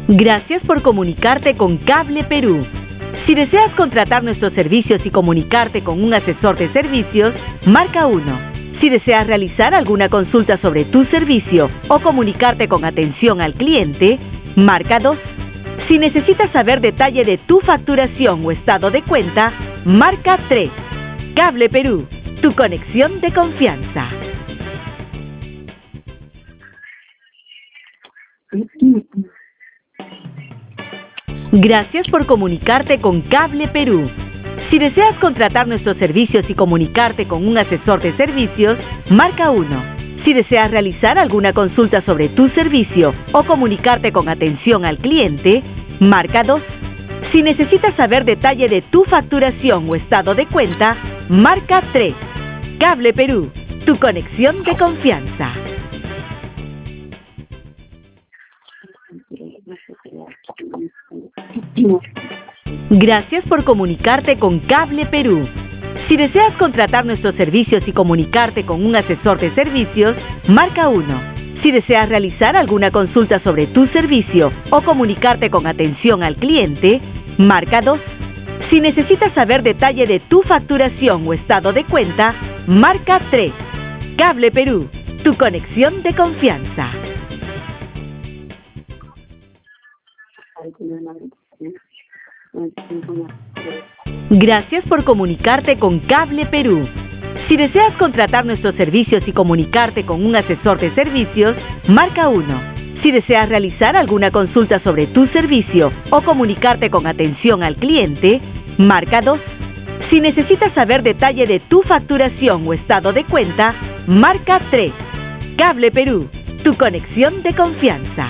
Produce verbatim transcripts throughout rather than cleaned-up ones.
Gracias por comunicarte con Cable Perú. Si deseas contratar nuestros servicios y comunicarte con un asesor de servicios, marca uno. Si deseas realizar alguna consulta sobre tu servicio o comunicarte con atención al cliente, marca dos. Si necesitas saber detalle de tu facturación o estado de cuenta, marca tres. Cable Perú, tu conexión de confianza. Gracias por comunicarte con Cable Perú. Si deseas contratar nuestros servicios y comunicarte con un asesor de servicios, marca uno. Si deseas realizar alguna consulta sobre tu servicio o comunicarte con atención al cliente, marca dos. Si necesitas saber detalle de tu facturación o estado de cuenta, marca tres. Cable Perú, tu conexión de confianza. Gracias por comunicarte con Cable Perú. Si deseas contratar nuestros servicios y comunicarte con un asesor de servicios, marca uno. Si deseas realizar alguna consulta sobre tu servicio o comunicarte con atención al cliente, marca dos. Si necesitas saber detalle de tu facturación o estado de cuenta, marca tres. Cable Perú, tu conexión de confianza. Gracias por comunicarte con Cable Perú. Si deseas contratar nuestros servicios y comunicarte con un asesor de servicios, marca uno. Si deseas realizar alguna consulta sobre tu servicio o comunicarte con atención al cliente, marca dos. Si necesitas saber detalle de tu facturación o estado de cuenta, marca tres. Cable Perú, tu conexión de confianza.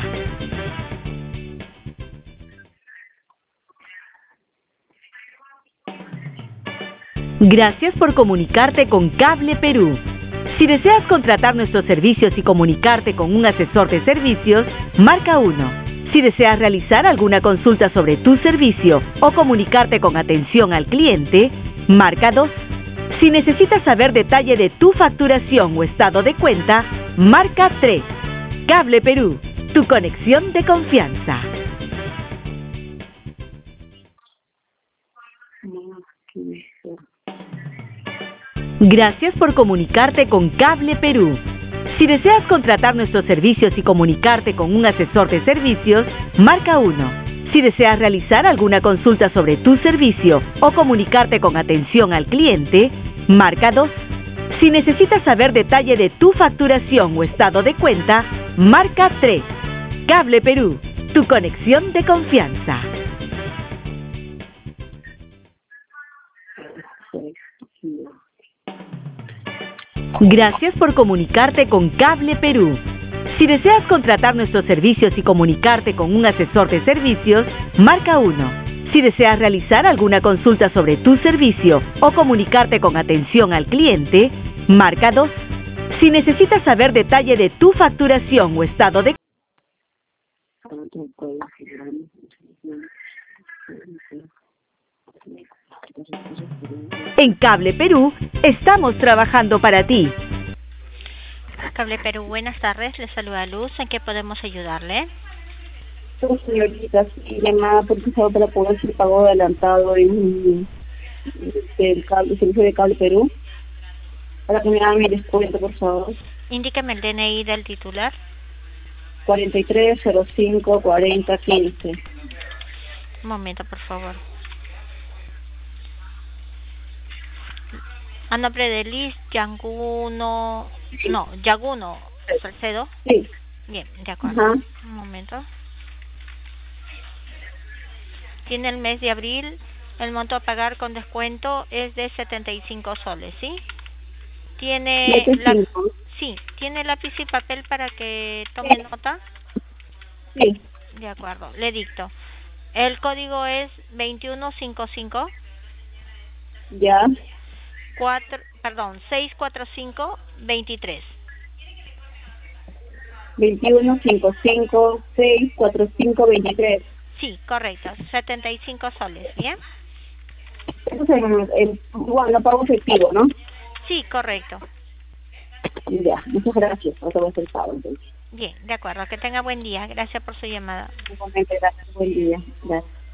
Gracias por comunicarte con Cable Perú. Si deseas contratar nuestros servicios y comunicarte con un asesor de servicios, marca uno. Si deseas realizar alguna consulta sobre tu servicio o comunicarte con atención al cliente, marca dos. Si necesitas saber detalle de tu facturación o estado de cuenta, marca tres. Cable Perú, tu conexión de confianza. Gracias por comunicarte con Cable Perú. Si deseas contratar nuestros servicios y comunicarte con un asesor de servicios, marca uno. Si deseas realizar alguna consulta sobre tu servicio o comunicarte con atención al cliente, marca dos. Si necesitas saber detalle de tu facturación o estado de cuenta, marca tres. Cable Perú, tu conexión de confianza. Gracias por comunicarte con Cable Perú. Si deseas contratar nuestros servicios y comunicarte con un asesor de servicios, marca uno. Si deseas realizar alguna consulta sobre tu servicio o comunicarte con atención al cliente, marca dos. Si necesitas saber detalle de tu facturación o estado de... En Cable Perú, estamos trabajando para ti. Cable Perú, buenas tardes. Les saluda Luz. ¿En qué podemos ayudarle? Soy señorita, sí, llamada porque estaba para poder hacer pago adelantado en el cable, servicio de Cable Perú. Para que me hagan mi descuento, por favor. Indíqueme el D N I del titular. cuarenta y tres cero cinco cuarenta quince. Un momento, por favor. A nombre de Liz Yanguno, no, Yaguno Salcedo. Sí. Bien, de acuerdo. Ajá. Un momento. Tiene el mes de abril, el monto a pagar con descuento es de setenta y cinco soles, ¿sí? Tiene la, sí, tiene lápiz y papel para que tome nota. Sí. De acuerdo, le dicto. El código es veintiuno cincuenta y cinco. Ya. Cuatro, perdón, seiscientos cuarenta y cinco veintitrés. veintiuno cincuenta y cinco, seiscientos cuarenta y cinco veintitrés. Sí, correcto, setenta y cinco soles, ¿bien? Eso es el, el, bueno, pago efectivo, ¿no? Sí, correcto. Ya, muchas gracias. Ahora voy a hacer el pago, entonces. Bien, de acuerdo. Que tenga buen día. Gracias por su llamada. Igualmente, gracias. Buen día. Gracias.